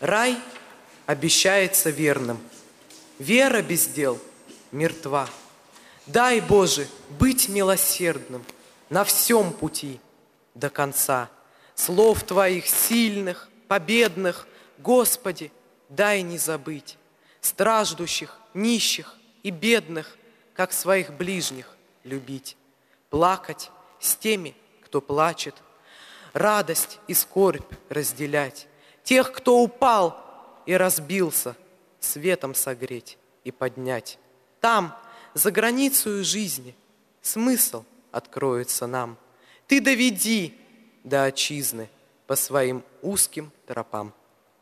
Рай обещается верным, вера без дел мертва. Дай, Боже, быть милосердным на всем пути до конца. Слов Твоих сильных, победных, Господи, дай не забыть страждущих, нищих и бедных, как своих ближних любить, плакать с теми, кто плачет, радость и скорбь разделять, тех, кто упал и разбился, светом согреть и поднять. Там, за границей жизни, смысл откроется нам. Ты доведи до отчизны по своим узким тропам.